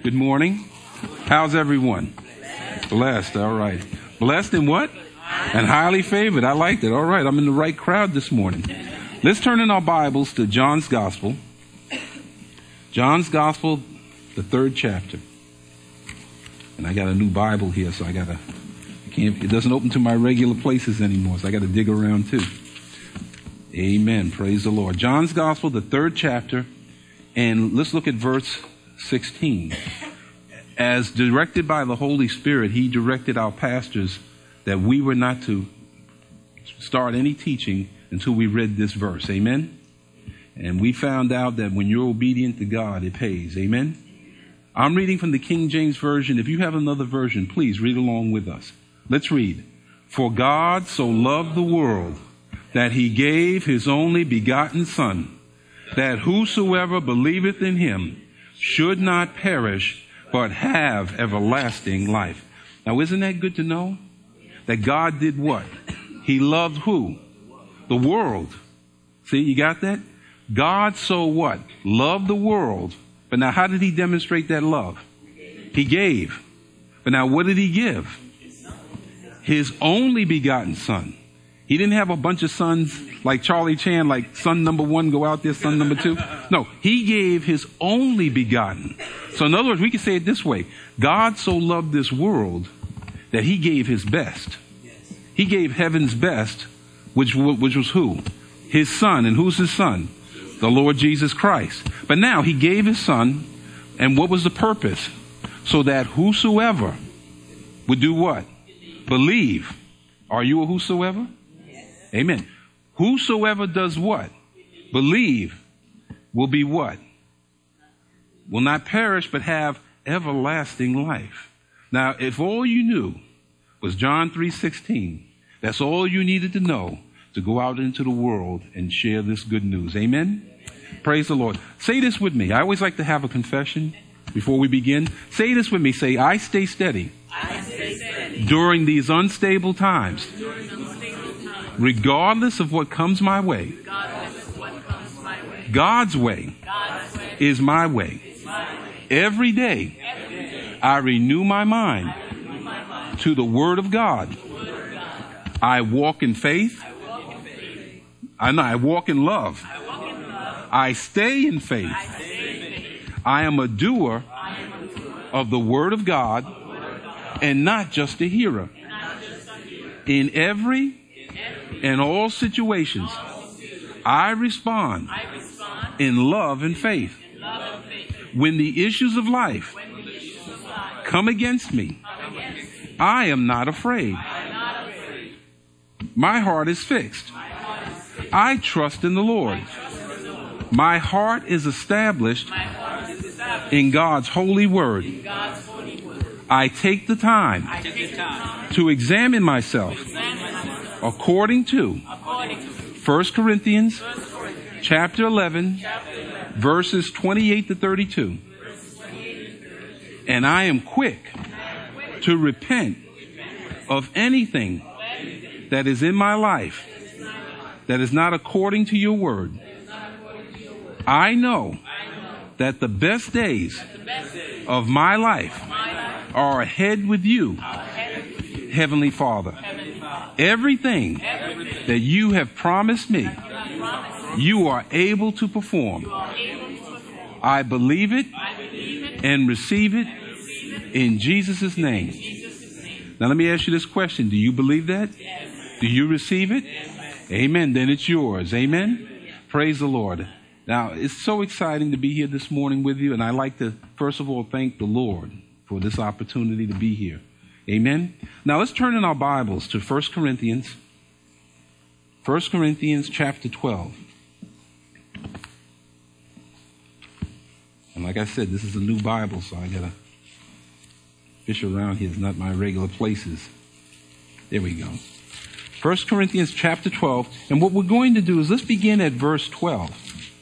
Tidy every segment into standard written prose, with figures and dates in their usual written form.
Good morning. How's everyone? Blessed. All right. Blessed and what? And highly favored. I liked it. All right. I'm in the right crowd this morning. Let's turn in our Bibles to John's Gospel. John's Gospel, the 3rd chapter. And I got a new Bible here, so it doesn't open to my regular places anymore, so I got to dig around too. Amen. Praise the Lord. John's Gospel, the 3rd chapter, and let's look at verse 16. As directed by the Holy Spirit, he directed our pastors that we were not to start any teaching until we read this verse. Amen. And we found out that when you're obedient to God, it pays. Amen. I'm reading from the King James Version. If you have another version, please read along with us. Let's read. For God so loved the world that he gave his only begotten Son, that whosoever believeth in him should not perish, but have everlasting life. Now, isn't that good to know? That God did what? He loved who? The world. See, you got that? God so what? Loved the world. But now, how did he demonstrate that love? He gave. But now, what did he give? His only begotten Son. He didn't have a bunch of sons like Charlie Chan, like son number 1, go out there, son number 2. No, he gave his only begotten. So in other words, we can say it this way. God so loved this world that he gave his best. He gave heaven's best, which was who? His Son. And who's his Son? The Lord Jesus Christ. But now he gave his Son, and what was the purpose? So that whosoever would do what? Believe. Are you a whosoever? Amen. Whosoever does what? Believe will be what? Will not perish, but have everlasting life. Now, if all you knew was John 3:16, that's all you needed to know to go out into the world and share this good news. Amen? Praise the Lord. Say this with me. I always like to have a confession before we begin. Say this with me. Say, I stay steady. I stay steady. During these unstable times. Regardless of what comes my way. God's way is my way. Every day I renew my mind to the Word of God. I walk in faith. I walk in love. I stay in faith. I am a doer of the Word of God and not just a hearer. In every and all situations, I respond in love and faith. When the issues of life come against me, I am not afraid. My heart is fixed. I trust in the Lord. My heart is established in God's holy word. I take the time to examine myself according to 1 Corinthians chapter 11, verses 28 to 32. And I am quick to repent of anything that is in my life that is not according to your word. I know that the best days of my life are ahead with you, Heavenly Father. Everything that you have promised me, you are able to perform. I believe it and receive it in Jesus' name. Now let me ask you this question. Do you believe that? Do you receive it? Amen. Then it's yours. Amen. Praise the Lord. Now, it's so exciting to be here this morning with you, and I'd like to, first of all, thank the Lord for this opportunity to be here. Amen. Now, let's turn in our Bibles to 1 Corinthians. 1 Corinthians chapter 12. And like I said, this is a new Bible, so I got to fish around here. It's not my regular places. There we go. 1 Corinthians chapter 12. And what we're going to do is let's begin at verse 12.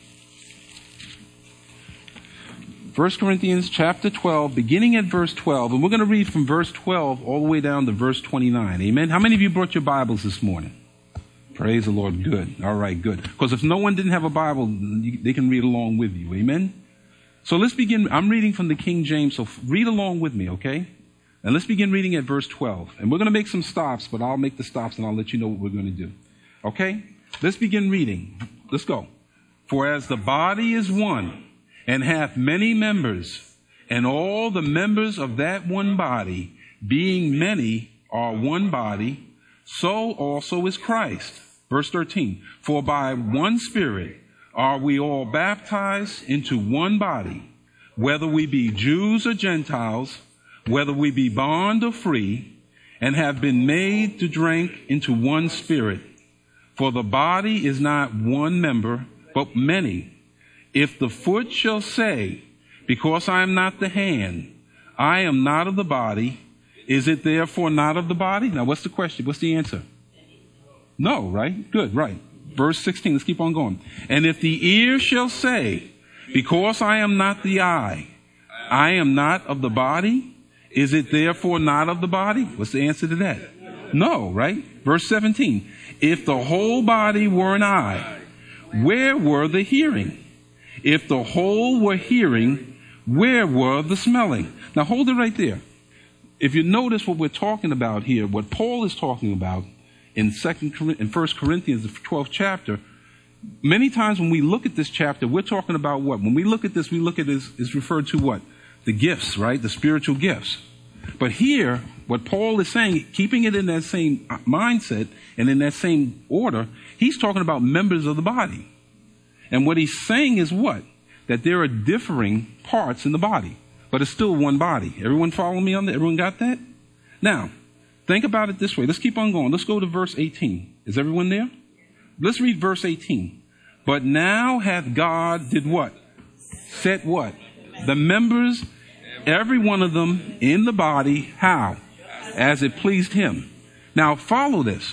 1 Corinthians chapter 12, beginning at verse 12. And we're going to read from verse 12 all the way down to verse 29. Amen. How many of you brought your Bibles this morning? Praise the Lord. Good. All right, good. Because if no one didn't have a Bible, they can read along with you. Amen. So let's begin. I'm reading from the King James, so read along with me, okay? And let's begin reading at verse 12. And we're going to make some stops, but I'll make the stops and I'll let you know what we're going to do. Okay? Let's begin reading. Let's go. For as the body is one, and hath many members, and all the members of that one body, being many, are one body, so also is Christ. Verse 13. For by one Spirit are we all baptized into one body, whether we be Jews or Gentiles, whether we be bond or free, and have been made to drink into one Spirit. For the body is not one member, but many. If the foot shall say, because I am not the hand, I am not of the body, is it therefore not of the body? Now what's the question? What's the answer? No, right? Good, right. Verse 16, let's keep on going. And if the ear shall say, because I am not the eye, I am not of the body, is it therefore not of the body? What's the answer to that? No, right? Verse 17. If the whole body were an eye, where were the hearing? If the whole were hearing, where were the smelling? Now hold it right there. If you notice what we're talking about here, what Paul is talking about in 1 Corinthians, the 12th chapter, many times when we look at this chapter, we're talking about what? When we look at this, we look at it as referred to what? The gifts, right? The spiritual gifts. But here, what Paul is saying, keeping it in that same mindset and in that same order, he's talking about members of the body. And what he's saying is what? That there are differing parts in the body, but it's still one body. Everyone follow me on that? Everyone got that? Now, think about it this way. Let's keep on going. Let's go to verse 18. Is everyone there? Let's read verse 18. But now hath God did what? Set what? The members, every one of them in the body, how? As it pleased him. Now follow this.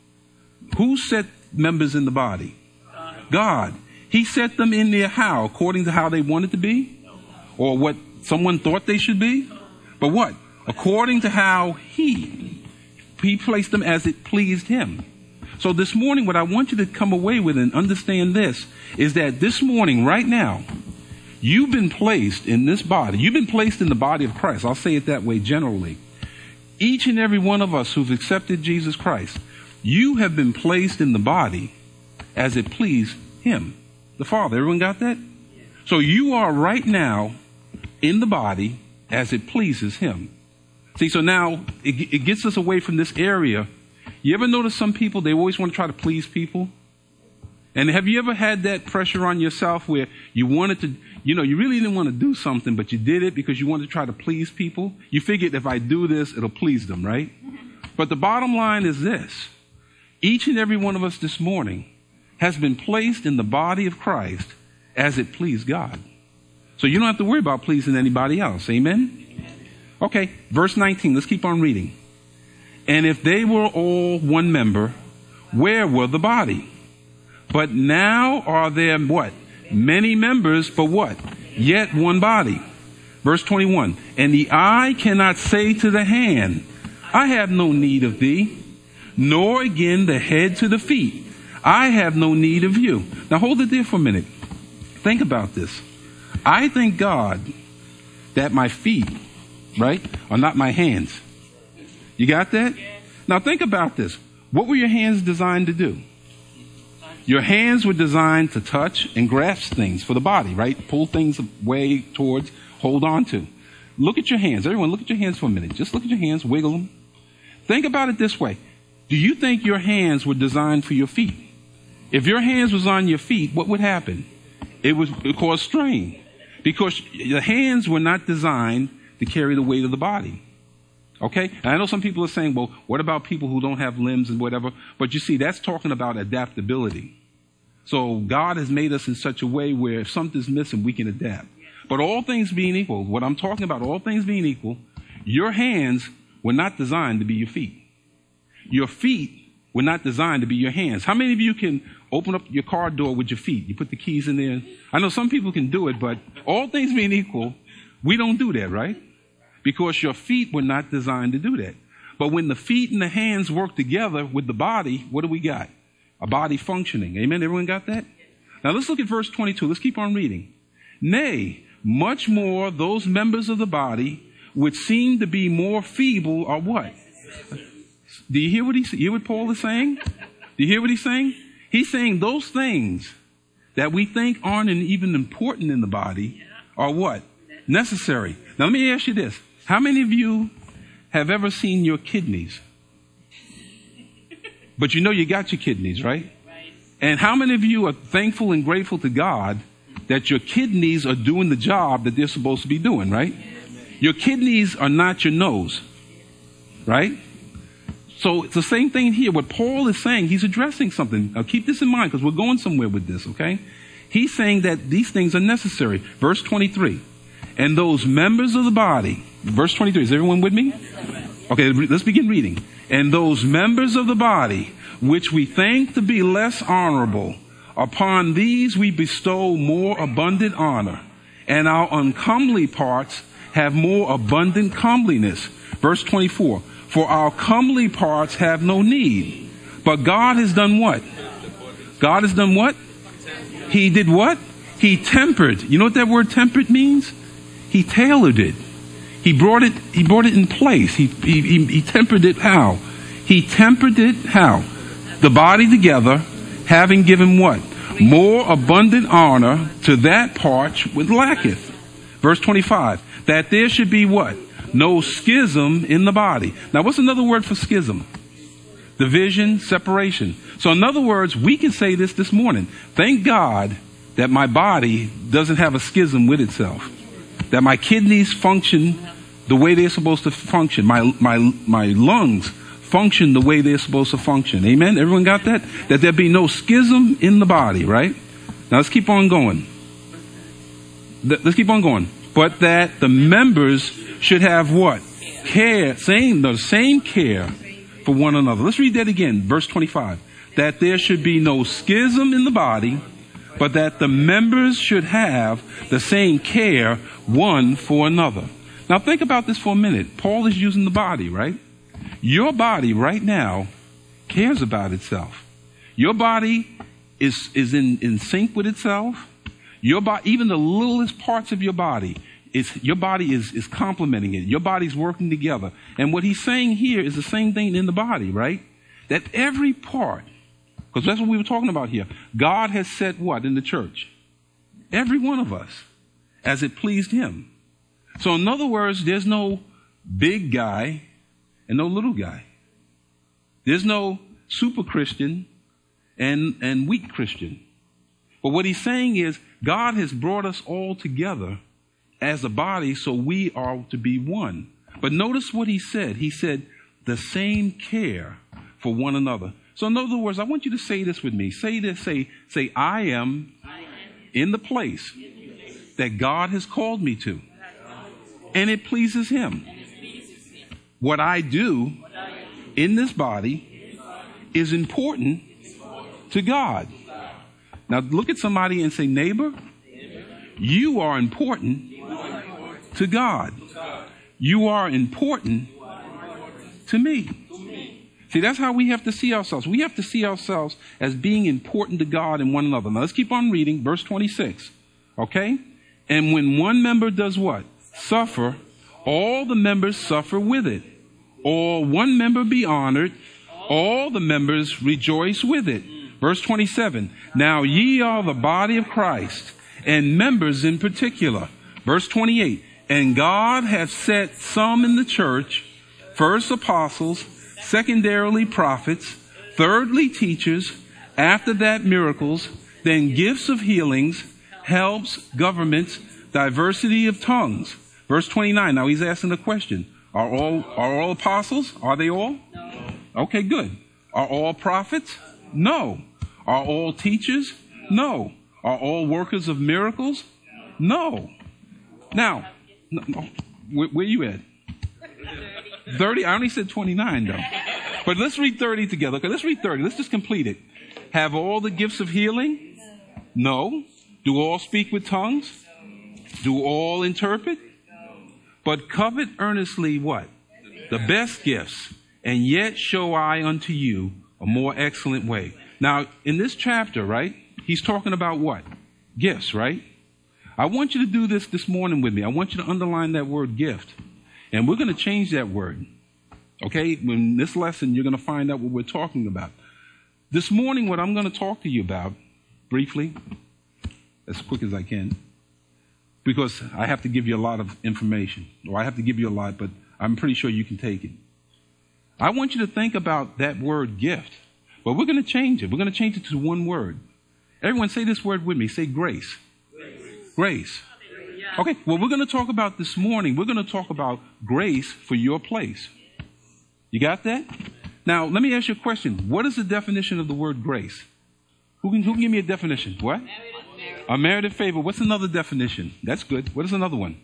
Who set members in the body? God. He set them in there how? According to how they wanted to be? Or what someone thought they should be? But what? According to how he placed them as it pleased him. So this morning, what I want you to come away with and understand this is that this morning, right now, you've been placed in this body. You've been placed in the body of Christ. I'll say it that way generally. Each and every one of us who've accepted Jesus Christ, you have been placed in the body as it pleased him, the Father. Everyone got that? So you are right now in the body as it pleases him. See, so now it gets us away from this area. You ever notice some people, they always want to try to please people? And have you ever had that pressure on yourself where you wanted to, you really didn't want to do something, but you did it because you wanted to try to please people? You figured if I do this, it'll please them, right? But the bottom line is this. Each and every one of us this morning has been placed in the body of Christ as it pleased God. So you don't have to worry about pleasing anybody else. Amen? Okay, verse 19. Let's keep on reading. And if they were all one member, where were the body? But now are there what? Many members, but what? Yet one body. Verse 21. And the eye cannot say to the hand, I have no need of thee, nor again the head to the feet, I have no need of you. Now hold it there for a minute. Think about this. I thank God that my feet, right, are not my hands. You got that? Now think about this. What were your hands designed to do? Your hands were designed to touch and grasp things for the body, right? Pull things away towards, hold on to. Look at your hands. Everyone, look at your hands for a minute. Just look at your hands, wiggle them. Think about it this way. Do you think your hands were designed for your feet? If your hands was on your feet, what would happen? It would cause strain because the hands were not designed to carry the weight of the body. Okay? And I know some people are saying, well, what about people who don't have limbs and whatever? But you see, that's talking about adaptability. So God has made us in such a way where if something's missing, we can adapt. But all things being equal, what I'm talking about, all things being equal, your hands were not designed to be your feet. Your feet were not designed to be your hands. How many of you can open up your car door with your feet? You put the keys in there. I know some people can do it, but all things being equal, we don't do that, right? Because your feet were not designed to do that. But when the feet and the hands work together with the body, what do we got? A body functioning. Amen? Everyone got that? Now let's look at verse 22. Let's keep on reading. Nay, much more those members of the body which seem to be more feeble are what? Do you hear what Paul is saying? Do you hear what he's saying? He's saying those things that we think aren't even important in the body are what? Necessary. Now let me ask you this. How many of you have ever seen your kidneys? But you know you got your kidneys, right? And how many of you are thankful and grateful to God that your kidneys are doing the job that they're supposed to be doing, right? Your kidneys are not your nose, right? So it's the same thing here. What Paul is saying, he's addressing something. Now keep this in mind because we're going somewhere with this, okay? He's saying that these things are necessary. Verse 23. And those members of the body, verse 23, is everyone with me? Okay, let's begin reading. And those members of the body, which we think to be less honorable, upon these we bestow more abundant honor, and our uncomely parts have more abundant comeliness. Verse 24, for our comely parts have no need, but God has done what? God has done what? He did what? He tempered. You know what that word tempered means? He tailored it. He brought it in place. He tempered it how? He tempered it how? The body together, having given what? More abundant honor to that part which lacketh. Verse 25, that there should be what? No schism in the body. Now what's another word for schism? Division, separation. So in other words, we can say this morning. Thank God that my body doesn't have a schism with itself. That my kidneys function the way they're supposed to function. My lungs function the way they're supposed to function. Amen? Everyone got that? That there be no schism in the body, right? Now let's keep on going. Let's keep on going. But that the members should have what? Care. The same care for one another. Let's read that again. Verse 25. That there should be no schism in the body, but that the members should have the same care one for another. Now think about this for a minute. Paul is using the body, right? Your body right now cares about itself. Your body is in sync with itself. Your body, even the littlest parts of your body, your body is complementing it. Your body's working together. And what he's saying here is the same thing in the body, right? That every part, because that's what we were talking about here. God has set what in the church? Every one of us, as it pleased him. So in other words, there's no big guy and no little guy. There's no super Christian and weak Christian. But what he's saying is God has brought us all together as a body so we are to be one. But notice what he said. He said the same care for one another. So in other words, I want you to say this with me. Say this, say, I am in the place that God has called me to. And it pleases him. What I do in this body is important to God. Now look at somebody and say, neighbor, you are important to God. You are important to me. See, that's how we have to see ourselves. We have to see ourselves as being important to God and one another. Now let's keep on reading verse 26. Okay? And when one member does what? Suffer, all the members suffer with it. Or one member be honored, all the members rejoice with it. Verse 27, now ye are the body of Christ, and members in particular. Verse 28, and God hath set some in the church, first apostles, secondarily prophets, thirdly teachers, after that miracles, then gifts of healings, helps, governments, diversity of tongues. Verse 29, now he's asking a question. Are all apostles? Are they all? No. Okay, good. Are all prophets? No. Are all teachers? No. Are all workers of miracles? No. Now, where you at? 30? I only said 29 though. But let's read 30 together. Okay, let's read 30. Let's just complete it. Have all the gifts of healing? No. Do all speak with tongues? Do all interpret? But covet earnestly what? The best gifts, and yet show I unto you a more excellent way. Now, in this chapter, right, he's talking about what? Gifts, right? I want you to do this morning with me. I want you to underline that word gift. And we're going to change that word. Okay? In this lesson, you're going to find out what we're talking about. This morning, what I'm going to talk to you about, briefly, as quick as I can, because I have to give you a lot of information. Or I have to give you a lot, but I'm pretty sure you can take it. I want you to think about that word gift. But we're going to change it. We're going to change it to one word. Everyone say this word with me. Say grace. Grace. Okay, well, we're going to talk about this morning, we're going to talk about grace for your place. You got that? Now, let me ask you a question. What is the definition of the word grace? Who can give me a definition? What? A merited favor. What's another definition? That's good. What is another one?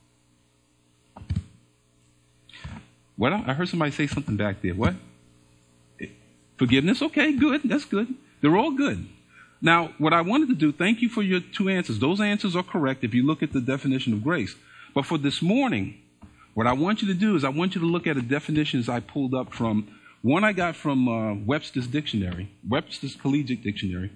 What? I heard somebody say something back there. What? Forgiveness. Okay, good. That's good. They're all good. Now, what I wanted to do, thank you for your two answers. Those answers are correct if you look at the definition of grace. But for this morning, what I want you to do is I want you to look at the definitions I pulled up from, one I got from Webster's Dictionary, Webster's Collegiate Dictionary.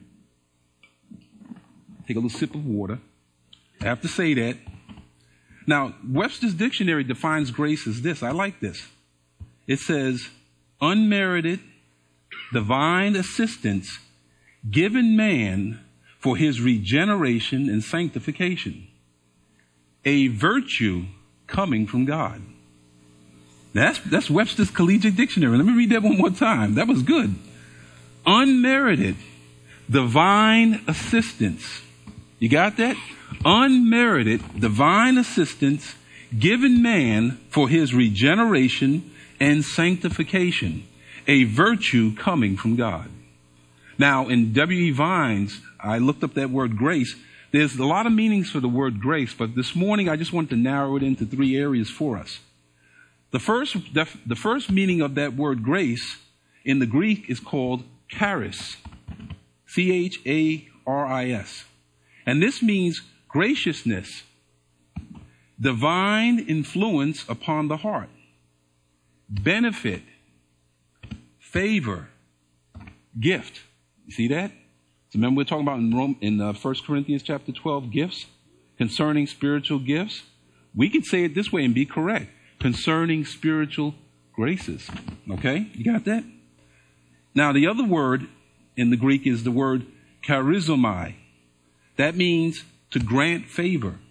Take a little sip of water. I have to say that. Now, Webster's Dictionary defines grace as this. I like this. It says, unmerited divine assistance given man for his regeneration and sanctification, a virtue coming from God. That's Webster's Collegiate Dictionary. Let me read that one more time. That was good. Unmerited divine assistance. You got that? Unmerited divine assistance given man for his regeneration and sanctification, a virtue coming from God. Now, in W.E. Vines, I looked up that word grace. There's a lot of meanings for the word grace, but this morning I just want to narrow it into three areas for us. The first meaning of that word grace in the Greek is called charis, charis. And this means graciousness, divine influence upon the heart, benefit, favor, gift. You see that? So remember we're talking about in 1 Corinthians chapter 12, gifts, concerning spiritual gifts. We could say it this way and be correct. Concerning spiritual graces. Okay? You got that? Now the other word in the Greek is the word charizomai. That means to grant favor.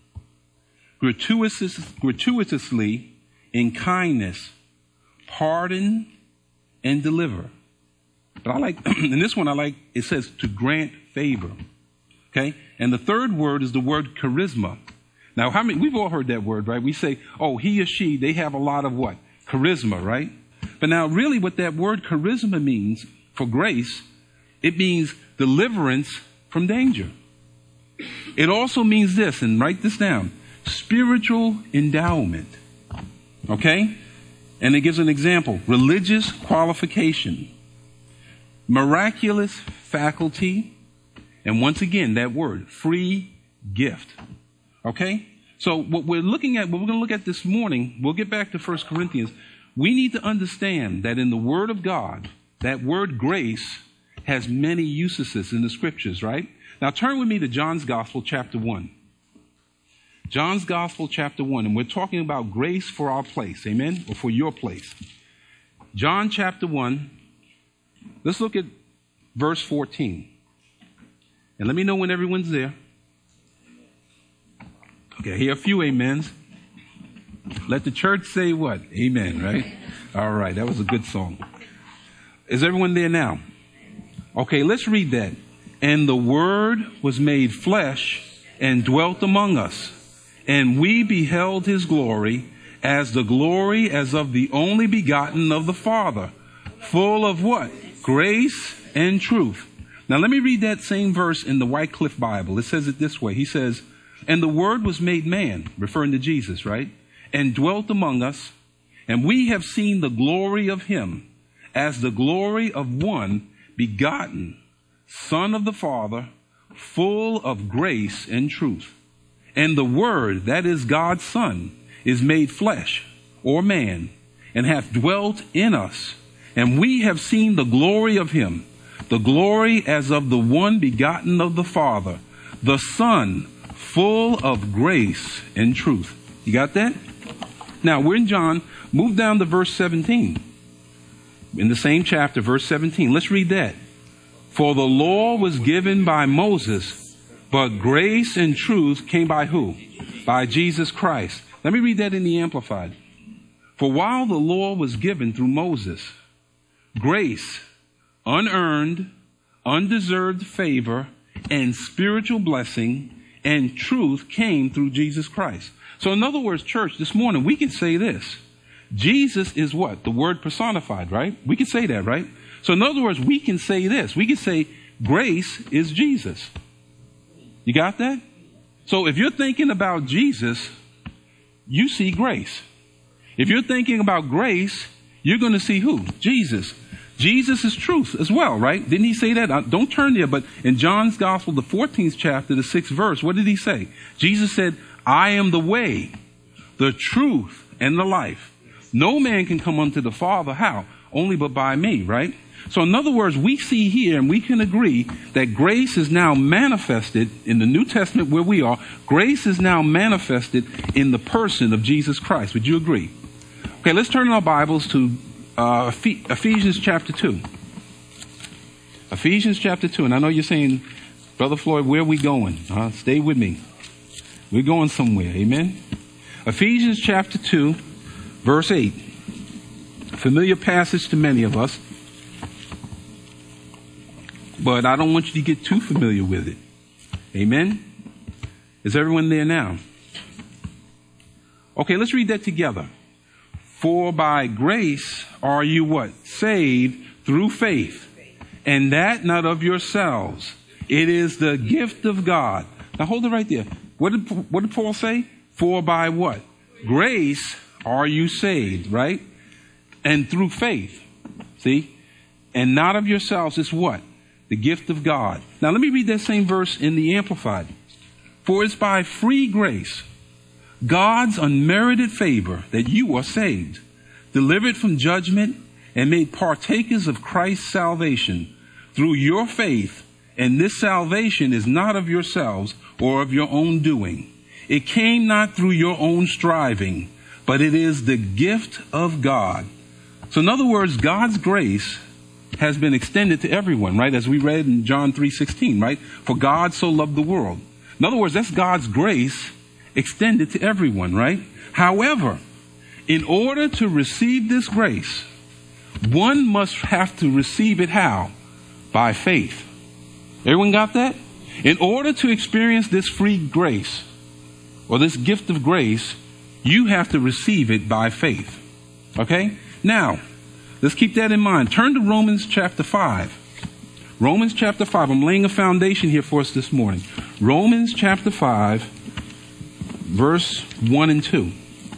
Gratuitously, in kindness, pardon, and deliver. But I like, in this one it says to grant favor. Okay? And the third word is the word charisma. Now, we've all heard that word, right? We say, oh, he or she, they have a lot of what? Charisma, right? But now really what that word charisma means for grace, it means deliverance from danger. It also means this, and write this down, spiritual endowment. Okay? And it gives an example, religious qualification, miraculous faculty, and once again, that word, free gift. Okay? So what we're going to look at this morning, we'll get back to 1 Corinthians. We need to understand that in the Word of God, that word grace has many usages in the Scriptures, right? Now turn with me to John's Gospel, chapter 1. John's Gospel, chapter 1, and we're talking about grace for our place, amen? Or for your place. John chapter 1, let's look at verse 14. And let me know when everyone's there. Okay, I hear a few amens. Let the church say what? Amen, right? All right, that was a good song. Is everyone there now? Okay, let's read that. And the Word was made flesh and dwelt among us, and we beheld his glory as of the only begotten of the Father, full of what? Grace and truth. Now let me read that same verse in the Wycliffe Bible. It says it this way. He says, and the Word was made man, referring to Jesus, right? And dwelt among us, and we have seen the glory of him as the glory of one begotten, Son of the Father, full of grace and truth. And the Word, that is God's Son, is made flesh, or man, and hath dwelt in us. And we have seen the glory of him, the glory as of the one begotten of the Father, the Son, full of grace and truth. You got that? Now, we're in John. Move down to verse 17. In the same chapter, verse 17. Let's read that. For the law was given by Moses, but grace and truth came by who? By Jesus Christ. Let me read that in the Amplified. For while the law was given through Moses, grace, unearned, undeserved favor, and spiritual blessing and truth came through Jesus Christ. So in other words, church, this morning we can say this. Jesus is what? The Word personified, right? We can say that, right? So in other words, we can say this. We can say grace is Jesus. You got that? So if you're thinking about Jesus, you see grace. If you're thinking about grace, you're going to see who? Jesus. Jesus is truth as well, right? Didn't he say that? Don't turn there, but in John's Gospel, the 14th chapter, the 6th verse, what did he say? Jesus said, I am the way, the truth, and the life. No man can come unto the Father. How? Only but by me, right? So in other words, we see here and we can agree that grace is now manifested in the New Testament where we are. Grace is now manifested in the person of Jesus Christ. Would you agree? Okay, let's turn our Bibles to Ephesians chapter 2. Ephesians chapter 2. And I know you're saying, Brother Floyd, where are we going? Stay with me. We're going somewhere. Amen. Ephesians chapter 2, verse 8. Familiar passage to many of us. But I don't want you to get too familiar with it. Amen. Is everyone there now? Okay, let's read that together. For by grace are you what? Saved through faith. And that not of yourselves. It is the gift of God. Now hold it right there. What did Paul say? For by what? Grace are you saved, right? And through faith. See? And not of yourselves is what? The gift of God. Now let me read that same verse in the Amplified. For it's by free grace, God's unmerited favor, that you are saved, delivered from judgment, and made partakers of Christ's salvation through your faith. And this salvation is not of yourselves or of your own doing. It came not through your own striving, but it is the gift of God. So in other words, God's grace has been extended to everyone, right? As we read in John 3:16, right? For God so loved the world. In other words, that's God's grace extended to everyone, right? However, in order to receive this grace, one must have to receive it how? By faith. Everyone got that? In order to experience this free grace, or this gift of grace, you have to receive it by faith. Okay? Now, let's keep that in mind. Turn to Romans chapter 5. Romans chapter 5. I'm laying a foundation here for us this morning. Romans chapter 5, verse 1 and 2.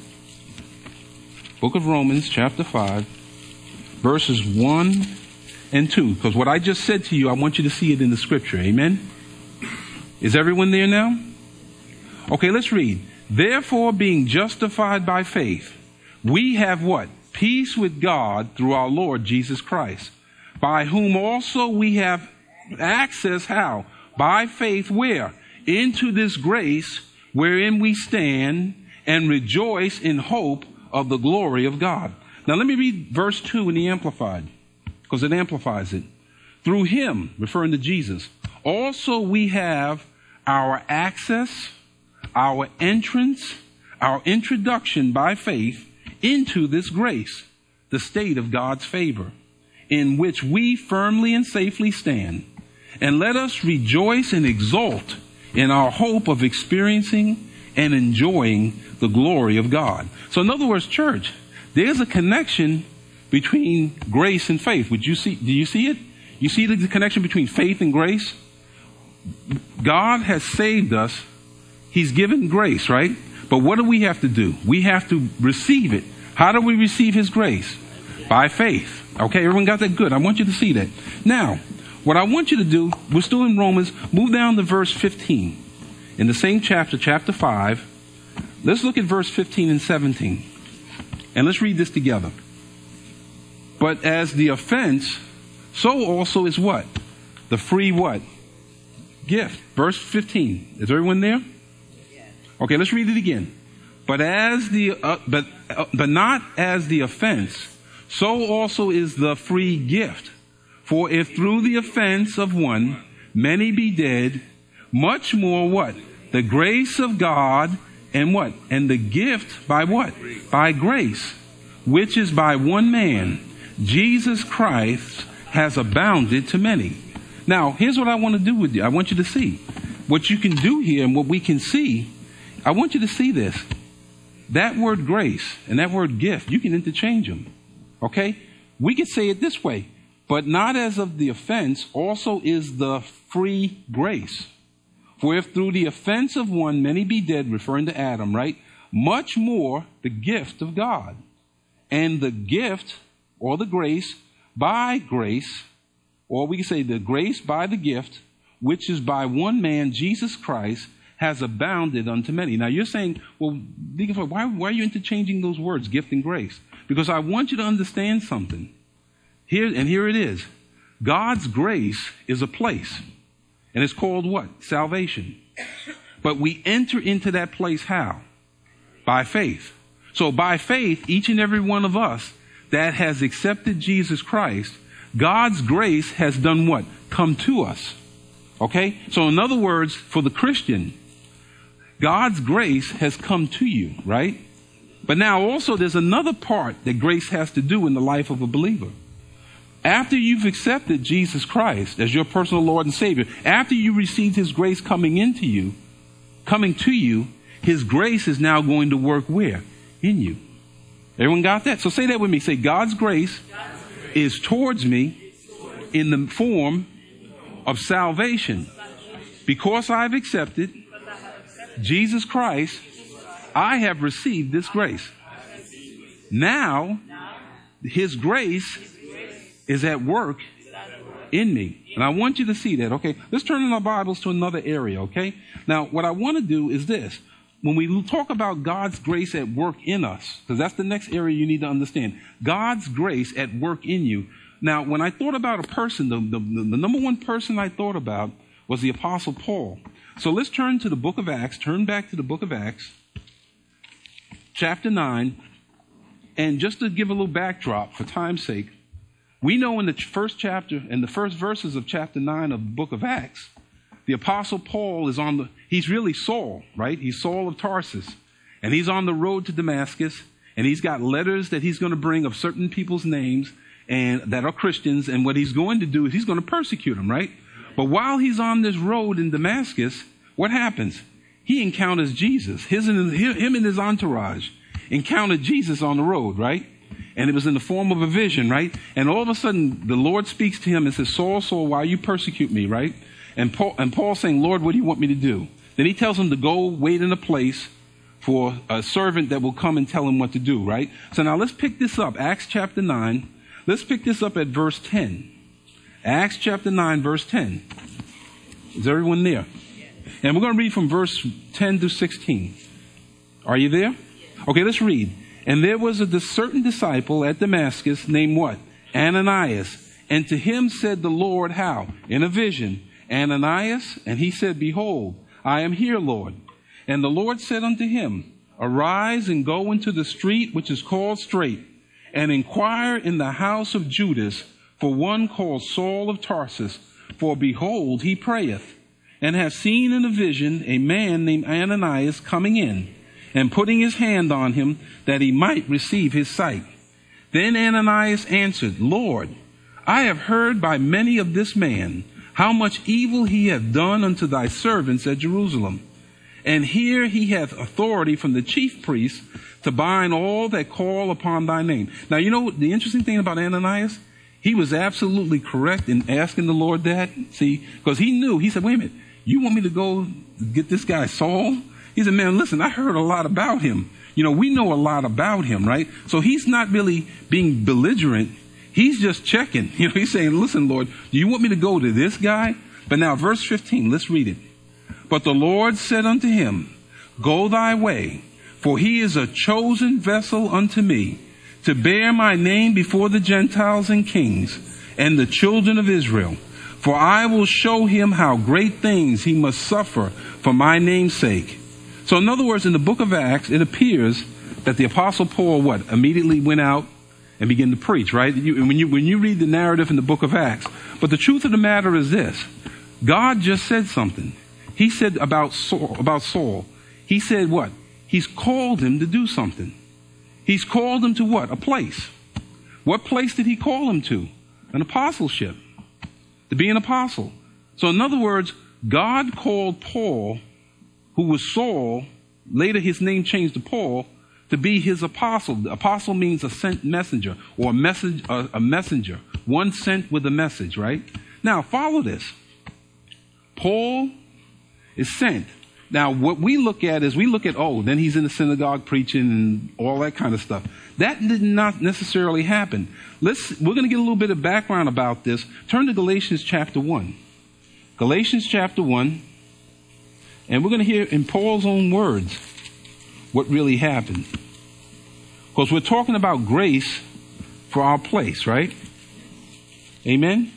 Book of Romans chapter 5, verses 1 and 2. Because what I just said to you, I want you to see it in the scripture. Amen? Is everyone there now? Okay, let's read. Therefore, being justified by faith, we have what? Peace with God through our Lord Jesus Christ, by whom also we have access, how? By faith, where? Into this grace wherein we stand and rejoice in hope of the glory of God. Now let me read verse 2 in the Amplified, because it amplifies it. Through him, referring to Jesus, also we have our access, our entrance, our introduction by faith into this grace, the state of God's favor, in which we firmly and safely stand. And let us rejoice and exult in our hope of experiencing and enjoying the glory of God. So in other words, church, there's a connection between grace and faith. Do you see it? You see the connection between faith and grace? God has saved us. He's given grace, right? But what do we have to do? We have to receive it. How do we receive his grace? By faith. Okay, everyone got that? Good. I want you to see that. Now, what I want you to do, we're still in Romans, move down to verse 15. In the same chapter, chapter 5, let's look at verse 15 and 17. And let's read this together. But as the offense, so also is what? The free what? Gift. Verse 15. Is everyone there? Okay, let's read it again. But not as the offense, so also is the free gift. For if through the offense of one many be dead, much more what? The grace of God and what? And the gift by what? By grace, which is by one man, Jesus Christ, has abounded to many. Now, here's what I want to do with you. I want you to see what you can do here and what we can see. I want you to see this. That word grace and that word gift, you can interchange them. Okay? We could say it this way. But not as of the offense, also is the free grace. For if through the offense of one many be dead, referring to Adam, right? Much more the gift of God. And the gift, or the grace, by grace, or we can say the grace by the gift, which is by one man, Jesus Christ, has abounded unto many. Now you're saying, well, Deacon Floyd, why are you interchanging those words, gift and grace? Because I want you to understand something. Here it is. God's grace is a place. And it's called what? Salvation. But we enter into that place how? By faith. So by faith, each and every one of us that has accepted Jesus Christ, God's grace has done what? Come to us. Okay? So in other words, for the Christian, God's grace has come to you, right? But now also there's another part that grace has to do in the life of a believer. After you've accepted Jesus Christ as your personal Lord and Savior, after you received His grace coming to you, His grace is now going to work where? In you. Everyone got that? So say that with me. Say, God's grace is towards me in the form of salvation. Because I've accepted Jesus Christ, I have received this grace. Now, His grace is at work in me. And I want you to see that, okay? Let's turn in our Bibles to another area, okay? Now, what I want to do is this. When we talk about God's grace at work in us, because that's the next area you need to understand. God's grace at work in you. Now, when I thought about a person, the number one person I thought about was the Apostle Paul. So let's turn to the book of Acts. Turn back to the book of Acts, chapter 9. And just to give a little backdrop for time's sake, we know in the first chapter and the first verses of chapter 9 of the book of Acts, the Apostle Paul is he's really Saul, right? He's Saul of Tarsus. And he's on the road to Damascus. And he's got letters that he's going to bring of certain people's names and that are Christians. And what he's going to do is he's going to persecute them, right? But while he's on this road in Damascus, what happens? He encounters Jesus. Him and his entourage encountered Jesus on the road, right? And it was in the form of a vision, right? And all of a sudden, the Lord speaks to him and says, Saul, Saul, why you persecute me, right? And Paul saying, Lord, what do you want me to do? Then he tells him to go wait in a place for a servant that will come and tell him what to do, right? So now let's pick this up. Acts chapter 9. Let's pick this up at verse 10. Acts chapter 9, verse 10. Is everyone there? And we're going to read from verse 10 to 16. Are you there? Okay, let's read. And there was a certain disciple at Damascus named what? Ananias. And to him said the Lord, how? In a vision, Ananias. And he said, Behold, I am here, Lord. And the Lord said unto him, Arise and go into the street which is called Straight, and inquire in the house of Judas for one called Saul of Tarsus. For behold, he prayeth, and hath seen in a vision a man named Ananias coming in, and putting his hand on him, that he might receive his sight. Then Ananias answered, Lord, I have heard by many of this man how much evil he hath done unto thy servants at Jerusalem. And here he hath authority from the chief priests to bind all that call upon thy name. Now, you know the interesting thing about Ananias? He was absolutely correct in asking the Lord that. See, because he knew, he said, wait a minute, you want me to go get this guy Saul? He said, man, listen, I heard a lot about him. You know, we know a lot about him, right? So he's not really being belligerent. He's just checking. You know, he's saying, listen, Lord, do you want me to go to this guy? But now verse 15, let's read it. But the Lord said unto him, Go thy way, for he is a chosen vessel unto me, to bear my name before the Gentiles and kings and the children of Israel. For I will show him how great things he must suffer for my name's sake. So in other words, in the book of Acts, it appears that the Apostle Paul, immediately went out and began to preach, right? When you read the narrative in the book of Acts. But the truth of the matter is this. God just said something. He said about Saul. He said what? He's called him to do something. He's called him to what? A place. What place did he call him to? An apostleship. To be an apostle. So in other words, God called Paul, who was Saul, later his name changed to Paul, to be his apostle. The apostle means a sent messenger, or a messenger. One sent with a message, right? Now, follow this. Paul is sent. Now, what we look at is then he's in the synagogue preaching and all that kind of stuff. That did not necessarily happen. We're going to get a little bit of background about this. Turn to Galatians chapter 1. Galatians chapter 1. And we're going to hear in Paul's own words what really happened. Because we're talking about grace for our place, right? Amen?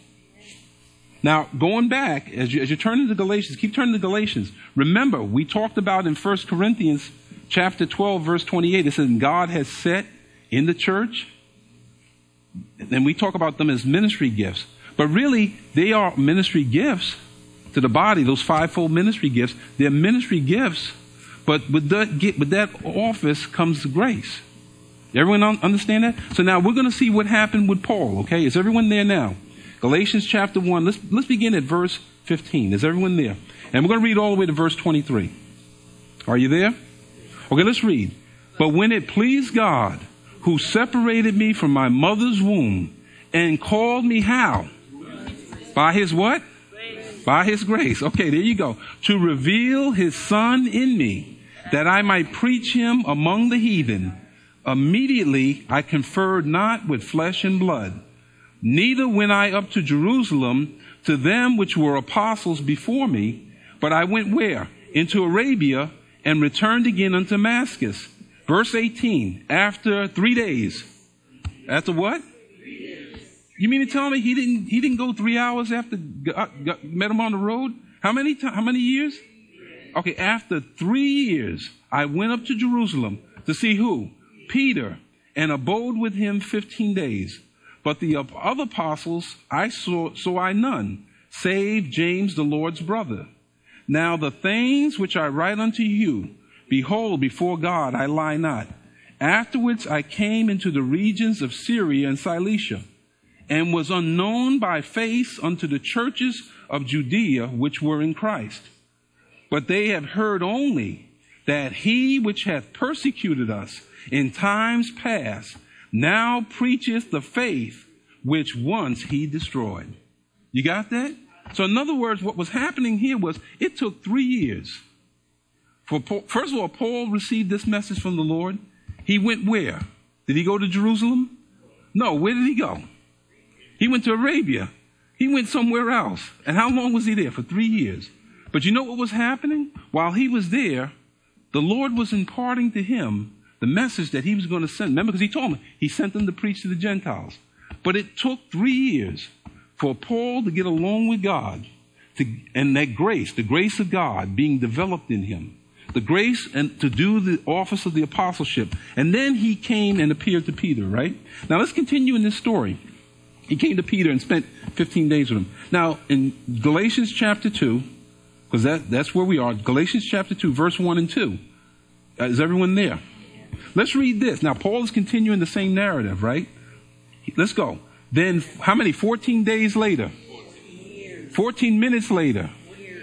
Now, going back, as you turn into Galatians, keep turning to Galatians. Remember, we talked about in 1 Corinthians chapter 12, verse 28, it says, God has set in the church, and we talk about them as ministry gifts. But really, they are ministry gifts to the body, those fivefold ministry gifts. They're ministry gifts, but with that office comes grace. Everyone understand that? So now we're going to see what happened with Paul, okay? Is everyone there now? Galatians chapter 1, let's begin at verse 15. Is everyone there? And we're going to read all the way to verse 23. Are you there? Okay, let's read. But when it pleased God, who separated me from my mother's womb and called me how? By his what? Grace. By his grace. Okay, there you go. To reveal his son in me, that I might preach him among the heathen. Immediately I conferred not with flesh and blood. Neither went I up to Jerusalem to them which were apostles before me, but I went where? Into Arabia, and returned again unto Damascus. Verse 18, after 3 days. After what? 3 years. You mean to tell me he didn't go 3 hours after God met him on the road? How many years? Okay, after 3 years, I went up to Jerusalem to see who? Peter, and abode with him 15 days. But the other apostles I saw none, save James the Lord's brother. Now the things which I write unto you, behold, before God I lie not. Afterwards I came into the regions of Syria and Cilicia, and was unknown by face unto the churches of Judea which were in Christ. But they have heard only that he which hath persecuted us in times past now preacheth the faith which once he destroyed. You got that? So in other words, what was happening here was it took 3 years. First of all, Paul received this message from the Lord. He went where? Did he go to Jerusalem? No, where did he go? He went to Arabia. He went somewhere else. And how long was he there? For 3 years. But you know what was happening? While he was there, the Lord was imparting to him the message that he was going to send. Remember, because he told him, he sent them to preach to the Gentiles. But it took 3 years for Paul to get along with God, and that grace, the grace of God being developed in him, the grace and to do the office of the apostleship. And then he came and appeared to Peter, right? Now let's continue in this story. He came to Peter and spent 15 days with him. Now in Galatians chapter 2, because that's where we are, Galatians chapter 2, verse 1 and 2. Is everyone there? Let's read this. Now, Paul is continuing the same narrative, right? Let's go. Then, how many? 14 days later. 14 minutes later.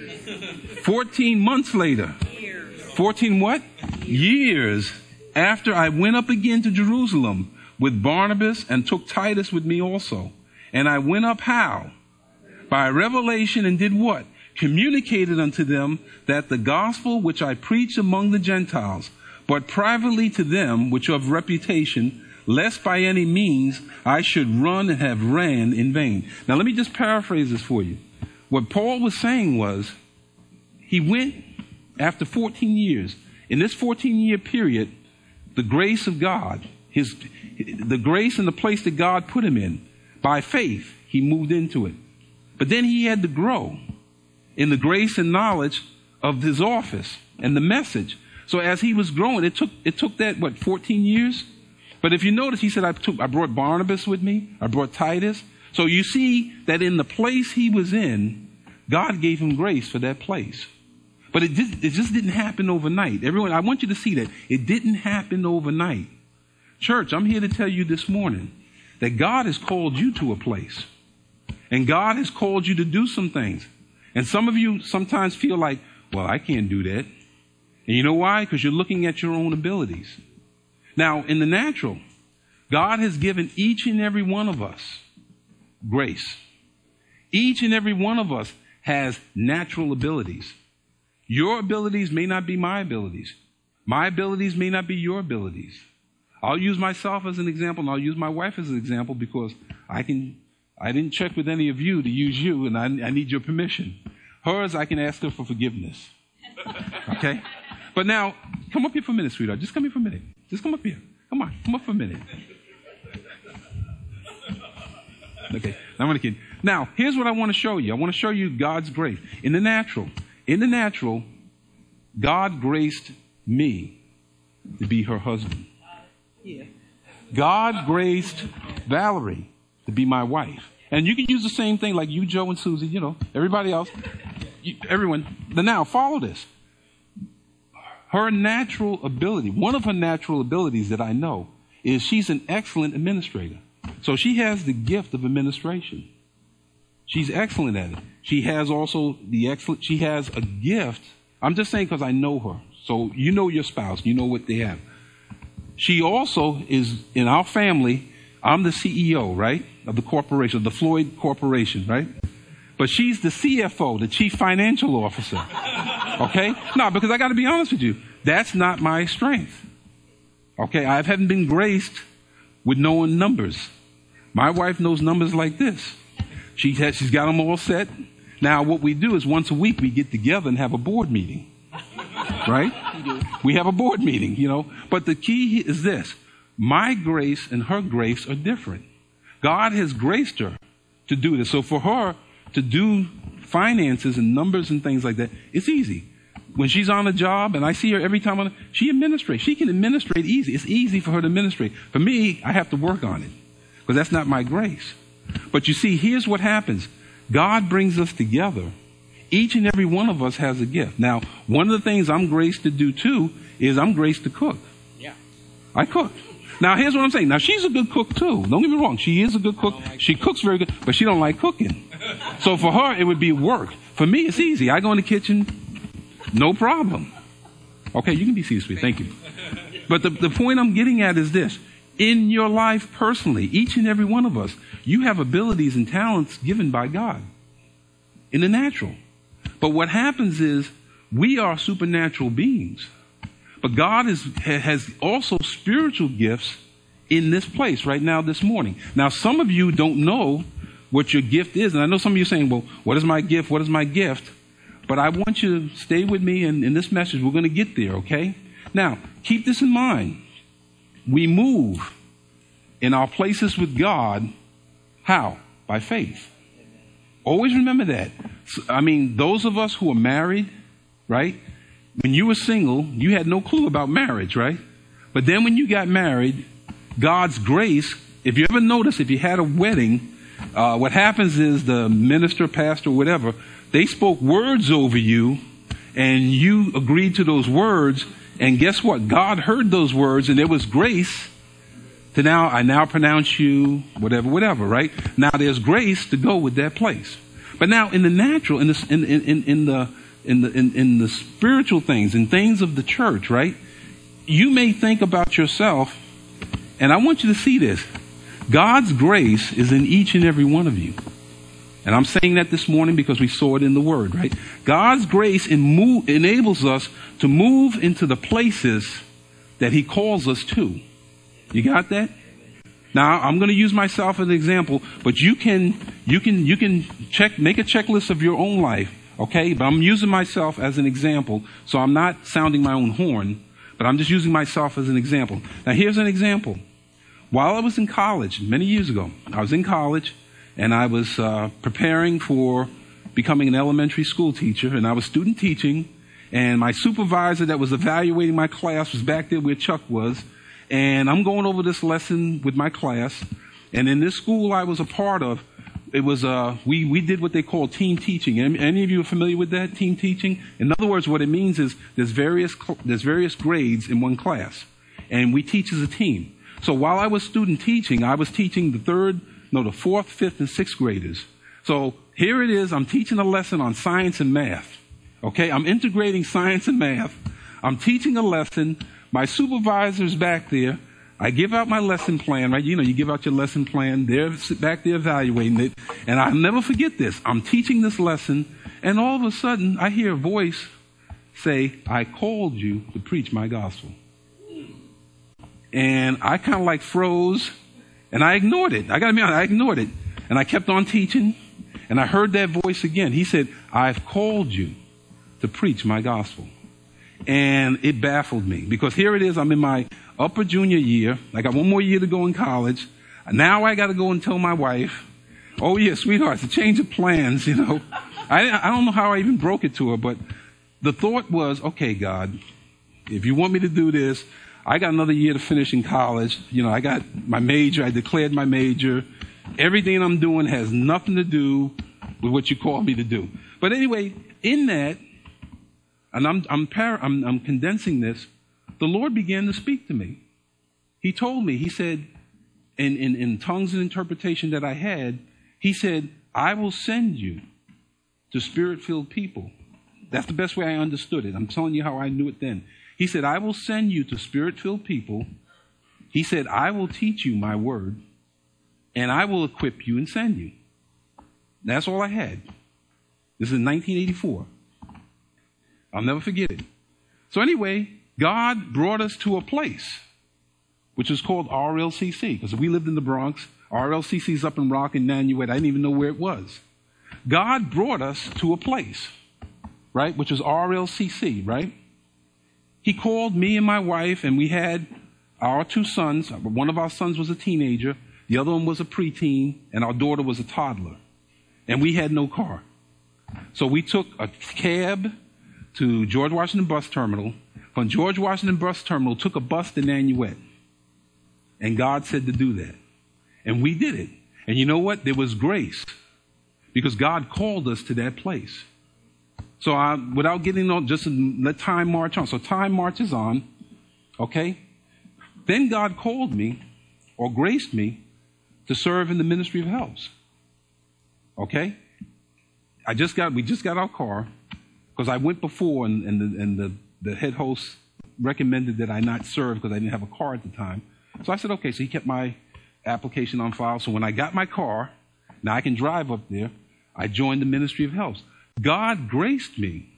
14 months later. 14 what? Years after I went up again to Jerusalem with Barnabas and took Titus with me also. And I went up how? By revelation, and did what? Communicated unto them that the gospel which I preach among the Gentiles, but privately to them which are of reputation, lest by any means I should run and have ran in vain. Now let me just paraphrase this for you. What Paul was saying was, he went after 14 years. In this 14-year period, the grace of God, the grace and the place that God put him in, by faith, he moved into it. But then he had to grow in the grace and knowledge of his office. and the message. So as he was growing, it took that, 14 years? But if you notice, he said, I brought Barnabas with me. I brought Titus. So you see that in the place he was in, God gave him grace for that place. But it just didn't happen overnight. Everyone, I want you to see that. It didn't happen overnight. Church, I'm here to tell you this morning that God has called you to a place. And God has called you to do some things. And some of you sometimes feel like, well, I can't do that. And you know why? Because you're looking at your own abilities. Now, in the natural, God has given each and every one of us grace. Each and every one of us has natural abilities. Your abilities may not be my abilities. My abilities may not be your abilities. I'll use myself as an example, and I'll use my wife as an example because I didn't check with any of you to use you, and I need your permission. Hers, I can ask her for forgiveness. Okay? But now, come up here for a minute, sweetheart. Just come here for a minute. Just come up here. Come on, come up for a minute. Okay, I'm going to kid. Now, here's what I want to show you. I want to show you God's grace. In the natural, God graced me to be her husband. Yeah. God graced Valerie to be my wife. And you can use the same thing like you, Joe, and Susie, everybody else. Everyone. Now, follow this. Her natural ability, one of her natural abilities that I know, is she's an excellent administrator. So she has the gift of administration. She's excellent at it. She has also she has a gift. I'm just saying because I know her. So you know your spouse, you know what they have. She also is, in our family, I'm the CEO, right, of the corporation, the Floyd Corporation, right? But she's the CFO, the Chief Financial Officer. Okay? No, because I got to be honest with you. That's not my strength. Okay? I haven't been graced with knowing numbers. My wife knows numbers like this. She's got them all set. Now, what we do is once a week we get together and have a board meeting. Right? We have a board meeting, But the key is this. My grace and her grace are different. God has graced her to do this. So for her to do finances and numbers and things like that, it's easy. When she's on a job and I see her every time, she administrates. She can administrate easy. It's easy for her to administrate. For me, I have to work on it because that's not my grace. But you see, here's what happens. God brings us together. Each and every one of us has a gift. Now, one of the things I'm graced to do too is I'm graced to cook. Yeah. I cook. Now, here's what I'm saying. Now, she's a good cook too. Don't get me wrong. She is a good cook. She cooks very good, but she don't like cooking. So for her, it would be work. For me, it's easy. I go in the kitchen, no problem. Okay, you can be seated, sweet. Thank you. But the point I'm getting at is this. In your life personally, each and every one of us, you have abilities and talents given by God in the natural. But what happens is we are supernatural beings. But God has also spiritual gifts in this place right now this morning. Now, some of you don't know what your gift is. And I know some of you are saying, well, what is my gift? What is my gift? But I want you to stay with me in this message. We're going to get there, okay? Now, keep this in mind. We move in our places with God. How? By faith. Always remember that. I mean, those of us who are married, right? When you were single, you had no clue about marriage, right? But then when you got married, God's grace, if you ever notice, if you had a wedding, what happens is the minister, pastor, whatever, they spoke words over you and you agreed to those words. And guess what? God heard those words and there was grace to I now pronounce you whatever, right? Now there's grace to go with that place. But now in the natural, in the spiritual things, in things of the church, right? You may think about yourself, and I want you to see this. God's grace is in each and every one of you. And I'm saying that this morning because we saw it in the Word, right? God's grace enables us to move into the places that He calls us to. You got that? Now, I'm going to use myself as an example, but you can make a checklist of your own life, okay? But I'm using myself as an example, so I'm not sounding my own horn, but I'm just using myself as an example. Now, here's an example. While I was in college, many years ago, I was in college, and I was preparing for becoming an elementary school teacher, and I was student teaching, And my supervisor that was evaluating my class was back there where Chuck was. And I'm going over this lesson with my class. And in this school I was a part of, it was, we did what they call team teaching. Any of you are familiar with that, team teaching? In other words, what it means is there's various grades in one class. And we teach as a team. So while I was student teaching, I was teaching the fourth, fifth, and sixth graders. So here it is, I'm teaching a lesson on science and math. Okay, I'm integrating science and math. I'm teaching a lesson. My supervisor's back there. I give out my lesson plan, right? You give out your lesson plan. They're back there evaluating it. And I'll never forget this. I'm teaching this lesson, and all of a sudden, I hear a voice say, I called you to preach my gospel. And I kind of like froze, and I ignored it. I got to be honest, I ignored it. And I kept on teaching, and I heard that voice again. He said, I've called you to preach my gospel. And it baffled me, because here it is, I'm in my upper junior year. I got one more year to go in college. Now I got to go and tell my wife, oh yeah, sweetheart, it's a change of plans, I don't know how I even broke it to her, but the thought was, okay, God, if you want me to do this, I got another year to finish in college. I got my major. I declared my major. Everything I'm doing has nothing to do with what you called me to do. But anyway, in that, and I'm condensing this, the Lord began to speak to me. He told me, he said, in tongues and interpretation that I had, he said, I will send you to spirit-filled people. That's the best way I understood it. I'm telling you how I knew it then. He said, I will send you to spirit-filled people. He said, I will teach you my word, and I will equip you and send you. That's all I had. This is 1984. I'll never forget it. So anyway, God brought us to a place which is called RLCC, because we lived in the Bronx. RLCC is up in Rock and Nanuet. I didn't even know where it was. God brought us to a place, right, which is RLCC, right? He called me and my wife, and we had our two sons. One of our sons was a teenager. The other one was a preteen, and our daughter was a toddler. And we had no car. So we took a cab to George Washington Bus Terminal. From George Washington Bus Terminal, took a bus to Nanuet. And God said to do that. And we did it. And you know what? There was grace, because God called us to that place. So without getting on, just let time march on. So time marches on, okay? Then God called me, or graced me, to serve in the ministry of helps. Okay? We just got our car, because I went before, and the head host recommended that I not serve because I didn't have a car at the time. So I said, okay. So he kept my application on file. So when I got my car, now I can drive up there, I joined the ministry of helps. God graced me.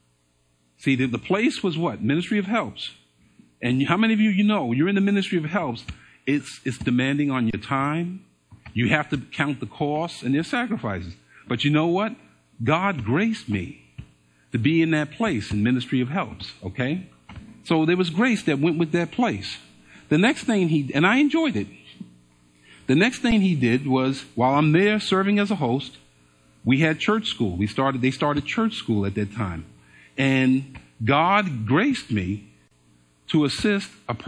See, the place was what? Ministry of helps. And how many of you you're in the ministry of helps, it's demanding on your time. You have to count the costs and their sacrifices. But you know what? God graced me to be in that place in ministry of helps, okay? So there was grace that went with that place. The next thing and I enjoyed it. The next thing he did was, while I'm there serving as a host, we had church school. They started church school at that time. And God graced me to assist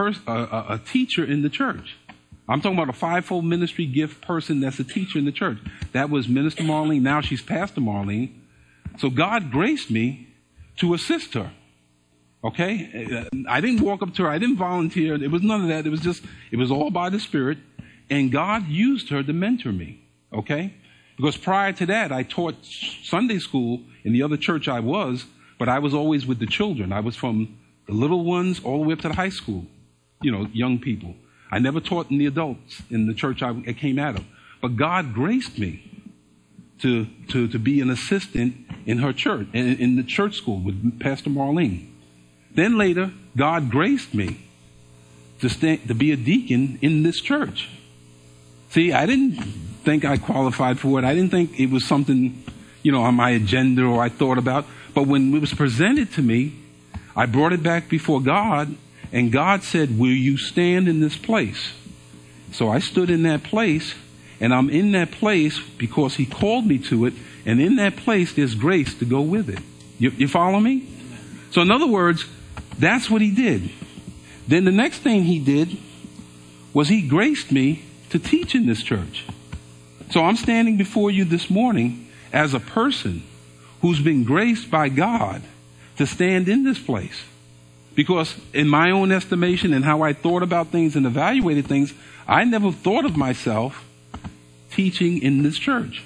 a teacher in the church. I'm talking about a fivefold ministry gift person that's a teacher in the church. That was Minister Marlene. Now she's Pastor Marlene. So God graced me to assist her. Okay? I didn't walk up to her. I didn't volunteer. It was none of that. It was all by the Spirit. And God used her to mentor me. Okay? Because prior to that, I taught Sunday school in the other church I was, but I was always with the children. I was from the little ones all the way up to the high school, young people. I never taught in the adults in the church I came out of. But God graced me to be an assistant in her church, in the church school with Pastor Marlene. Then later, God graced me to be a deacon in this church. See, I didn't think I qualified for it. I didn't think it was something, on my agenda or I thought about. But when it was presented to me, I brought it back before God, and God said, will you stand in this place? So I stood in that place, and I'm in that place because he called me to it, and in that place there's grace to go with it. You follow me? So in other words, that's what he did. Then the next thing he did was he graced me to teach in this church. So I'm standing before you this morning as a person who's been graced by God to stand in this place. Because in my own estimation and how I thought about things and evaluated things, I never thought of myself teaching in this church.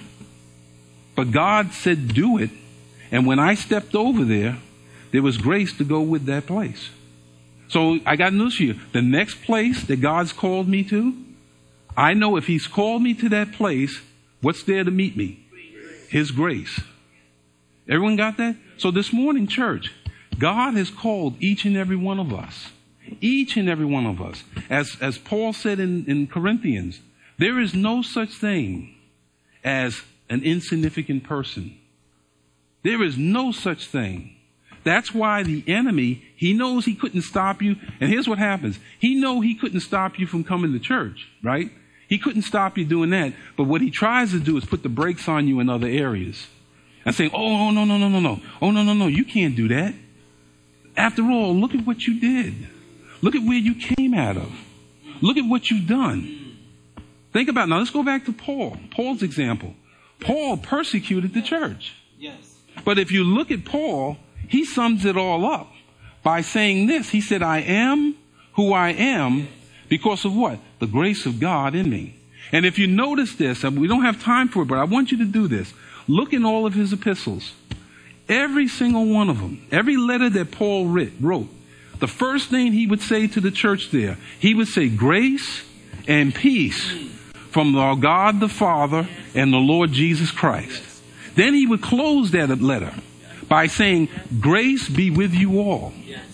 But God said, do it. And when I stepped over there, there was grace to go with that place. So I got news for you. The next place that God's called me to, I know if he's called me to that place, what's there to meet me? His grace. Everyone got that? So this morning, church, God has called each and every one of us. Each and every one of us. As Paul said in Corinthians, there is no such thing as an insignificant person. There is no such thing. That's why the enemy, he knows he couldn't stop you. And here's what happens. He know he couldn't stop you from coming to church, right? He couldn't stop you doing that. But what he tries to do is put the brakes on you in other areas. And say, oh, no. Oh, no. You can't do that. After all, look at what you did. Look at where you came out of. Look at what you've done. Think about it. Now let's go back to Paul's example. Paul persecuted the church. Yes. But if you look at Paul, he sums it all up by saying this. He said, I am who I am because of what? The grace of God in me. And if you notice this, and we don't have time for it, but I want you to do this. Look in all of his epistles. Every single one of them, every letter that Paul wrote, the first thing he would say to the church there, he would say grace and peace from our God the Father and the Lord Jesus Christ. Then he would close that letter by saying, grace be with you all.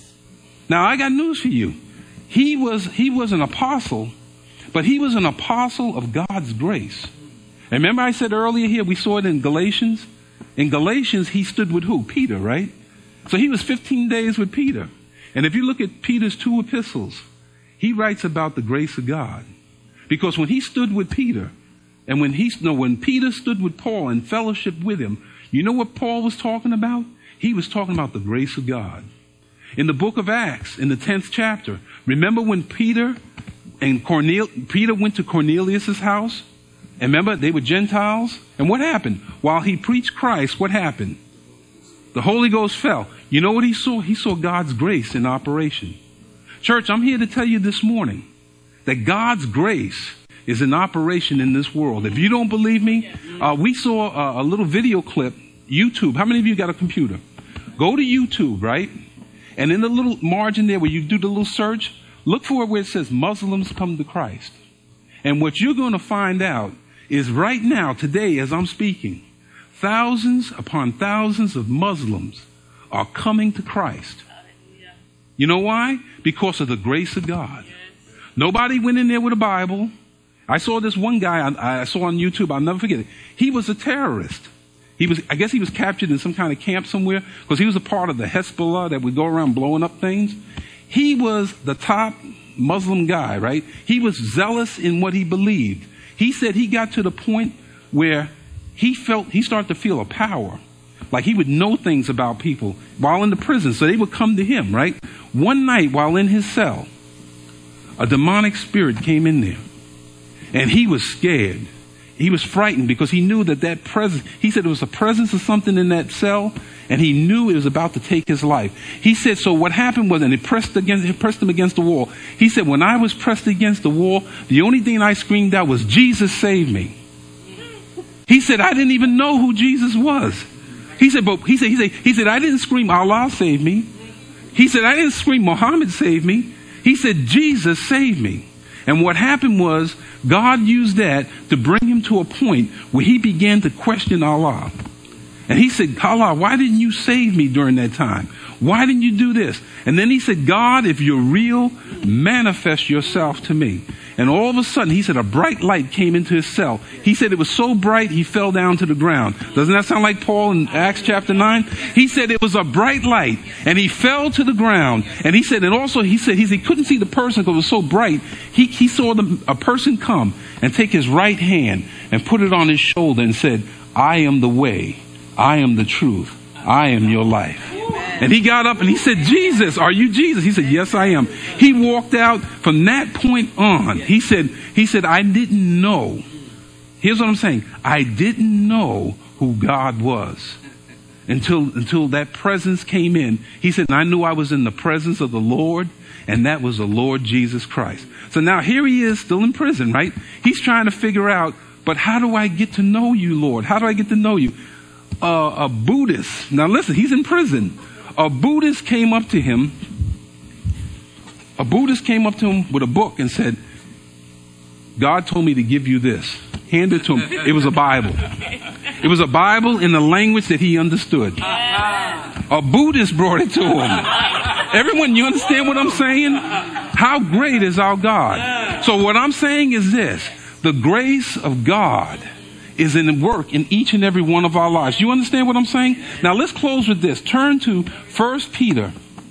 Now I got news for you. He was an apostle, but he was an apostle of God's grace. And remember I said earlier here, we saw it in Galatians. In Galatians, he stood with who? Peter, right? So he was 15 days with Peter. And if you look at Peter's 2 epistles, he writes about the grace of God. Because when he stood with Peter, and when Peter stood with Paul and fellowship with him, you know what Paul was talking about? He was talking about the grace of God. In the book of Acts, in the 10th chapter, remember when Peter went to Cornelius' house? And remember, they were Gentiles. And what happened? While he preached Christ, what happened? The Holy Ghost fell. You know what he saw? He saw God's grace in operation. Church, I'm here to tell you this morning that God's grace is in operation in this world. If you don't believe me, we saw a little video clip, YouTube. How many of you got a computer? Go to YouTube, right? And in the little margin there where you do the little search, look for it where it says Muslims come to Christ. And what you're going to find out is right now, today, as I'm speaking, thousands upon thousands of Muslims are coming to Christ. You know why? Because of the grace of God. Nobody went in there with a Bible. I saw this one guy I saw on YouTube. I'll never forget it. He was a terrorist. I guess he was captured in some kind of camp somewhere because he was a part of the Hezbollah that would go around blowing up things. He was the top Muslim guy, right? He was zealous in what he believed. He said he got to the point where he started to feel a power. Like he would know things about people while in the prison. So they would come to him, right? One night while in his cell, a demonic spirit came in there. And he was scared. He was frightened because he knew that presence, he said there was a presence of something in that cell, and he knew it was about to take his life. He said, so what happened was, and it pressed him against the wall. He said, when I was pressed against the wall, the only thing I screamed out was, Jesus save me. He said, I didn't even know who Jesus was. He said, I didn't scream, Allah save me. He said, I didn't scream, Muhammad save me. He said, Jesus save me. And what happened was God used that to bring him to a point where he began to question Allah. And he said, Allah, why didn't you save me during that time? Why didn't you do this? And then he said, God, if you're real, manifest yourself to me. And all of a sudden, he said, a bright light came into his cell. He said it was so bright, he fell down to the ground. Doesn't that sound like Paul in Acts chapter 9? He said it was a bright light, and he fell to the ground. And he said he couldn't see the person because it was so bright. He saw a person come and take his right hand and put it on his shoulder and said, I am the way, I am the truth, I am your life. And he got up and he said, Jesus, are you Jesus? He said, yes, I am. He walked out from that point on. He said, I didn't know. Here's what I'm saying. I didn't know who God was until that presence came in. He said, and I knew I was in the presence of the Lord, and that was the Lord Jesus Christ. So now here he is still in prison, right? He's trying to figure out, but how do I get to know you, Lord? How do I get to know you? A Buddhist. Now listen, he's in prison. A Buddhist came up to him. With a book and said, God told me to give you this. Handed it to him. It was a Bible. It was a Bible in the language that he understood. A Buddhist brought it to him. Everyone, you understand what I'm saying? How great is our God? So what I'm saying is this. The grace of God is in work in each and every one of our lives. You understand what I'm saying? Now let's close with this. Turn to 1 Peter.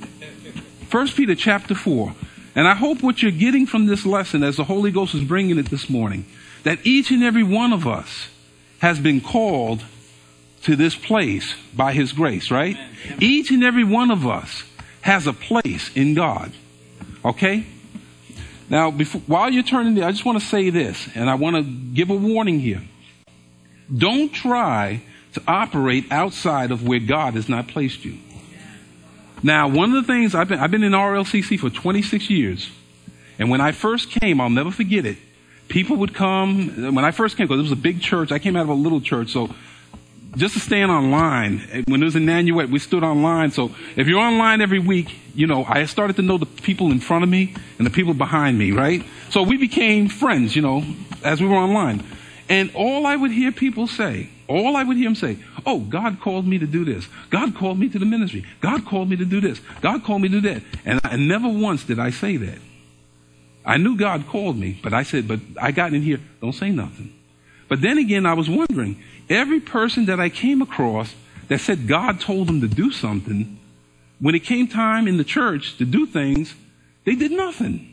1 Peter chapter 4. And I hope what you're getting from this lesson as the Holy Ghost is bringing it this morning, that each and every one of us has been called to this place by His grace, right? Each and every one of us has a place in God. Okay? Now, while you're turning there, I just want to say this, and I want to give a warning here. Don't try to operate outside of where God has not placed you. Now, one of the things, I've been in RLCC for 26 years, and when I first came, I'll never forget it, people would come, when I first came, because it was a big church, I came out of a little church, so just to stand online, when it was in Nanuet, we stood online, so if you're online every week, you know, I started to know the people in front of me and the people behind me, right? So we became friends, you know, as we were online. And all I would hear people say, oh, God called me to do this. God called me to the ministry. God called me to do this. God called me to do that. And never once did I say that. I knew God called me, but I said, but I got in here, don't say nothing. But then again, I was wondering, every person that I came across that said God told them to do something, when it came time in the church to do things, they did nothing.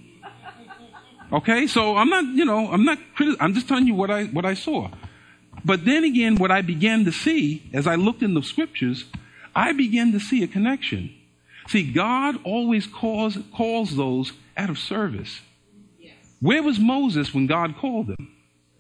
Okay, so I'm just telling you what I saw. But then again, what I began to see, as I looked in the scriptures, I began to see a connection. See, God always calls those out of service. Yes. Where was Moses when God called him?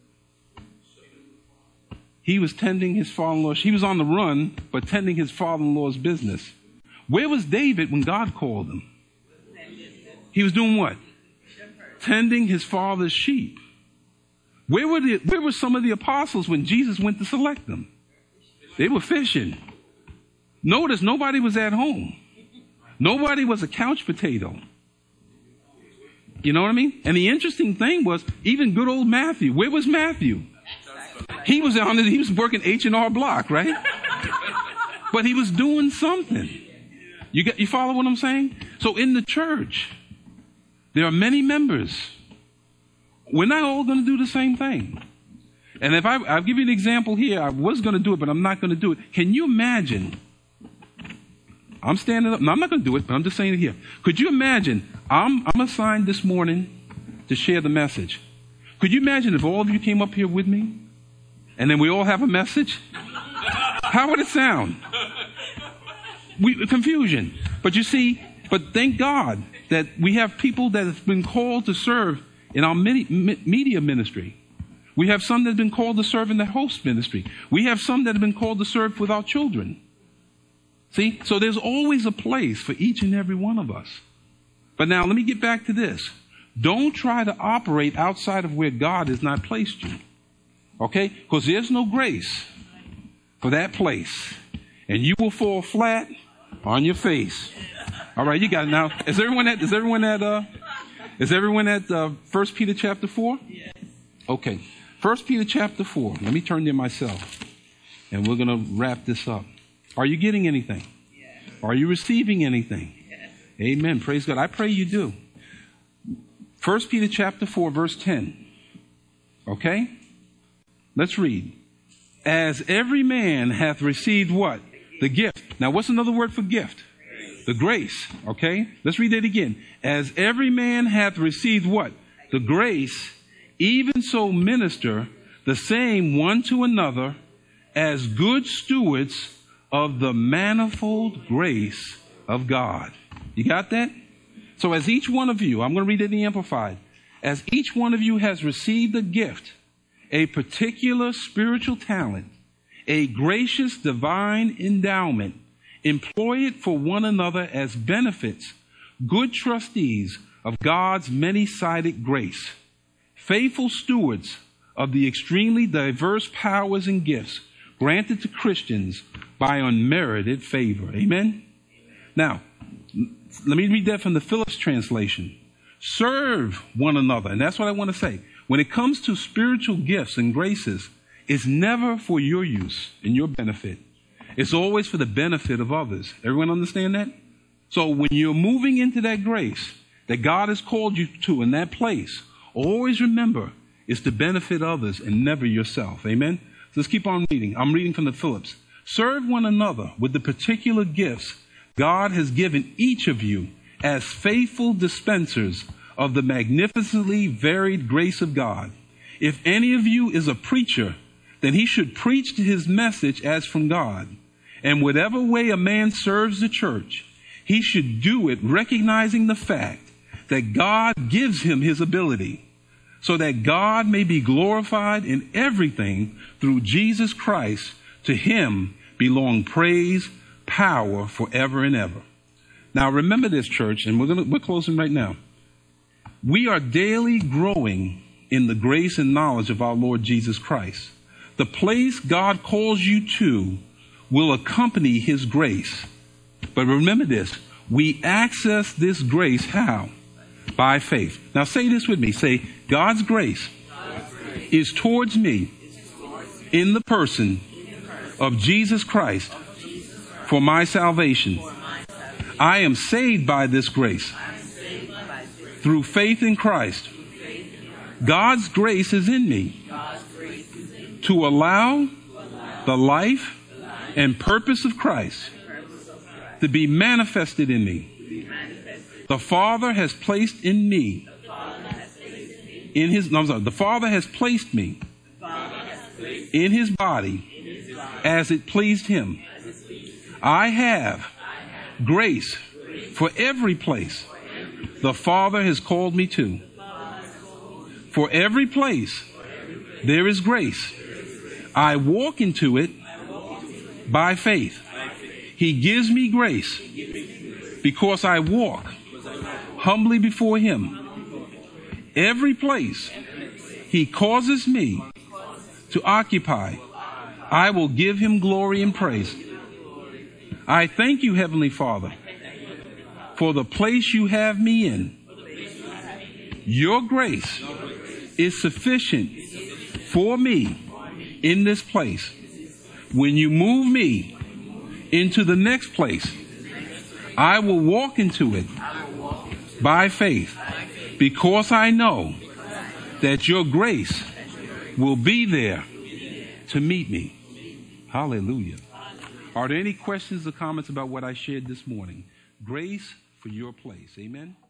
He was tending his father-in-law. He was on the run, but tending his father-in-law's business. Where was David when God called him? He was doing what? Tending his father's sheep. Where were some of the apostles when Jesus went to select them? They were fishing. Notice nobody was at home. Nobody was a couch potato. You know what I mean? And the interesting thing was, even good old Matthew. Where was Matthew? He was working H&R Block, right? But he was doing something. You follow what I'm saying? So in the church, there are many members. We're not all going to do the same thing. And if I'll give you an example here. I was going to do it, but I'm not going to do it. Can you imagine? I'm standing up. No, I'm not going to do it, but I'm just saying it here. Could you imagine? I'm assigned this morning to share the message. Could you imagine if all of you came up here with me and then we all have a message? How would it sound? Confusion. But you see, but thank God that we have people that have been called to serve in our media ministry. We have some that have been called to serve in the host ministry. We have some that have been called to serve with our children. See? So there's always a place for each and every one of us. But now let me get back to this. Don't try to operate outside of where God has not placed you. Okay? Because there's no grace for that place. And you will fall flat on your face. All right, you got it now. Is everyone at 1 Peter chapter 4? Yes. Okay. 1 Peter chapter 4. Let me turn there myself. And we're going to wrap this up. Are you getting anything? Yes. Are you receiving anything? Yes. Amen. Praise God. I pray you do. 1 Peter chapter 4, verse 10. Okay? Let's read. As every man hath received what? The gift. Now, what's another word for gift? The grace. Okay? Let's read that again. As every man hath received what? The grace, even so minister the same one to another as good stewards of the manifold grace of God. You got that? So as each one of you, I'm going to read it in the Amplified, as each one of you has received a gift, a particular spiritual talent, a gracious divine endowment, employ it for one another as benefits, good trustees of God's many-sided grace, faithful stewards of the extremely diverse powers and gifts granted to Christians by unmerited favor. Amen? Now, let me read that from the Phillips translation. Serve one another. And that's what I want to say. When it comes to spiritual gifts and graces, it's never for your use and your benefit. It's always for the benefit of others. Everyone understand that? So when you're moving into that grace that God has called you to in that place, always remember it's to benefit others and never yourself. Amen? So let's keep on reading. I'm reading from the Phillips. Serve one another with the particular gifts God has given each of you as faithful dispensers of the magnificently varied grace of God. If any of you is a preacher, then he should preach his message as from God. And whatever way a man serves the church, he should do it recognizing the fact that God gives him his ability, so that God may be glorified in everything through Jesus Christ. To him belong praise, power forever and ever. Now remember this, church, and we're closing right now. We are daily growing in the grace and knowledge of our Lord Jesus Christ. The place God calls you to will accompany his grace. But remember this, we access this grace how? By faith. Now say this with me. Say, God's grace is towards me in the person of Jesus Christ for my salvation. I am saved by this grace through faith in Christ. God's grace is in me to allow the life and purpose of Christ to be manifested in me. The Father has placed in me the Father has placed me in his body as it pleased him. I have grace for every place the Father has called me to. For every place there is grace. I walk into it by faith. He gives me grace because I walk humbly before him. Every place he causes me to occupy, I will give him glory and praise. I thank you, Heavenly Father, for the place you have me in. Your grace is sufficient for me in this place. When you move me into the next place, I will walk into it by faith, because I know that your grace will be there to meet me. Hallelujah. Are there any questions or comments about what I shared this morning? Grace for your place. Amen.